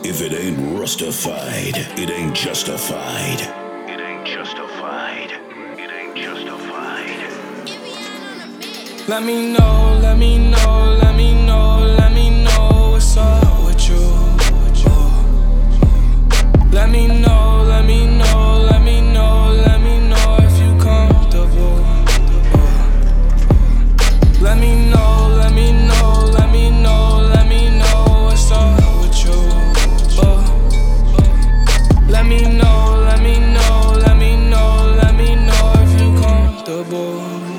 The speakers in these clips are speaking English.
If it ain't Rustified, it ain't justified. It ain't justified. It ain't justified. Let me know, let me know, let me know, let me know what's up with you. Let me know, let me know, let me know, let me know if you comfortable. Let me know, let me know, let me know, let me know what's up with you. Let me know, let me know, let me know, let me know if you comfortable.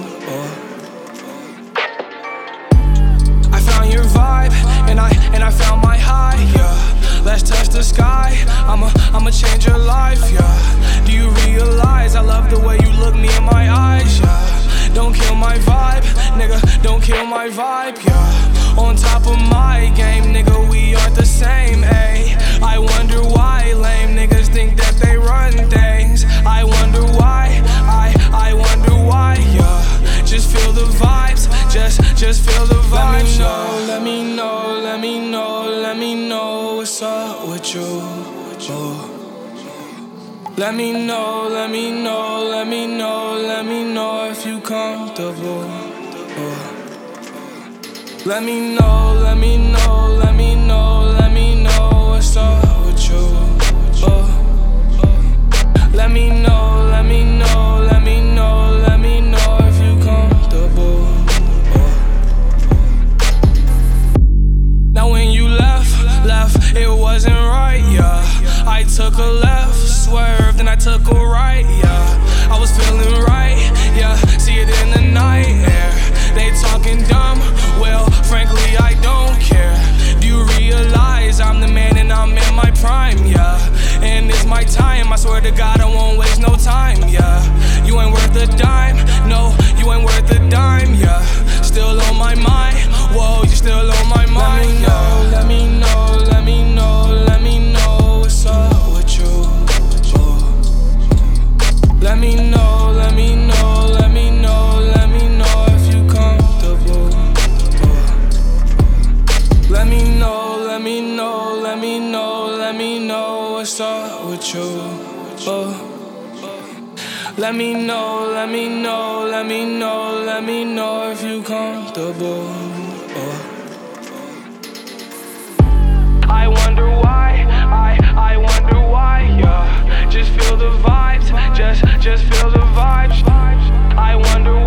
I found your vibe, and I found my high, yeah. Let's touch the sky, I'ma change your life, yeah. Do you realize I love the way you look me in my eyes, yeah. Don't kill my vibe, nigga, don't kill my vibe, yeah. On top of my game, nigga, we aren't the same, ayy. I wonder why lame niggas think that they run things. I wonder why, I wonder why, yeah. Just feel the vibes, just feel the vibes. Let me know, let me know, let me know what's up with you. Let me know, let me know, let me know, let me know if you comfortable. Let me know, let me know, let me know, let me know what's up with you. Let me know, let me know, let me know, let me know if you comfortable. Now when you left, it wasn't right, yeah. I took a left, swerved, and I took a right, yeah. I was feeling right, yeah. See it in the night air. They talking dumb, well, frankly, I don't care. Do you realize I'm the man and I'm in my prime, yeah. And it's my time, I swear to God I won't waste no time, yeah. You ain't worth a dime, no, you ain't worth a dime, yeah. Still on my mind, whoa, you still on my mind, yeah. Let me know, let me know, let me know what's up with you. Let me know, let me know, let me know, let me know if you comfortable. Let me know, let me know, let me know, let me know what's up with you. Let me know, let me know, let me know, let me know if you comfortable. I wonder why, I wonder why, yeah. Just feel the vibes, just feel the vibes. I wonder